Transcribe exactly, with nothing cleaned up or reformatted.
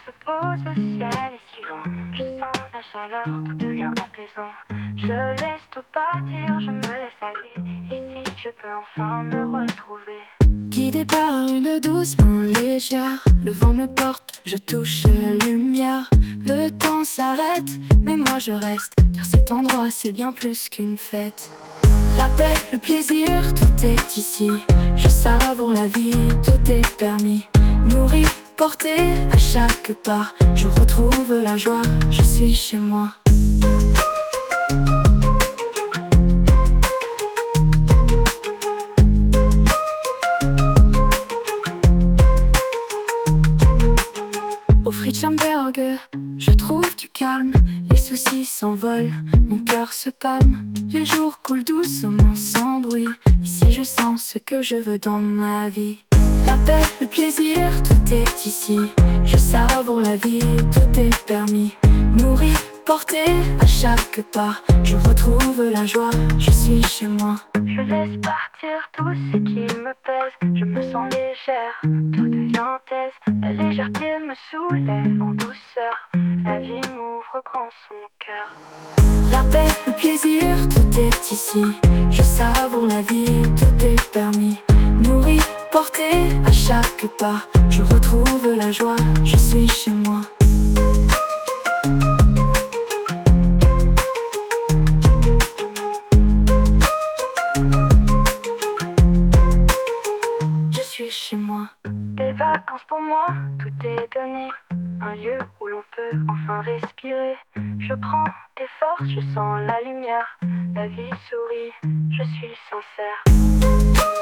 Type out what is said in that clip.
se pose, le ciel est si loin. Je sens la chaleur, tout devient apaisant. Je laisse tout partir, je me laisse aller. Ici je peux enfin me retrouver. Guidé par une douce main légère, le vent me porte, je touche la lumière. Le temps s'arrête, mais moi je reste, car cet endroit c'est bien plus qu'une fête. La paix, le plaisir, tout est ici. Je savoure la vie, tout est permis. Nourri, porté à chaque pas, je retrouve la joie, je suis chez moi. Au Fritschamberg, je trouve du calme. Les soucis s'envolent, mon cœur se calme. Les jours coulent doucement sans bruit. Ici je sens ce que je veux dans ma vie. La paix, le plaisir, tout est ici. Je savoure la vie, tout est permis. Nourri, porté à chaque pas, je retrouve la joie, je suis chez moi. Je laisse partir tout ce qui me pèse. Je me sens légère, tout devient aise. La légèreté me soulève en douceur. La vie m'ouvre grand son cœur. La paix, le plaisir, tout est ici. Je savoure la vie, tout est permis. Nourri, porté à chaque pas, je retrouve la joie, je suis chez moi. Je suis chez moi. Des vacances pour moi, tout est donné. Un lieu où l'on peut enfin respirer. Je prends des forces, je sens la lumière. La vie sourit, je suis sincère.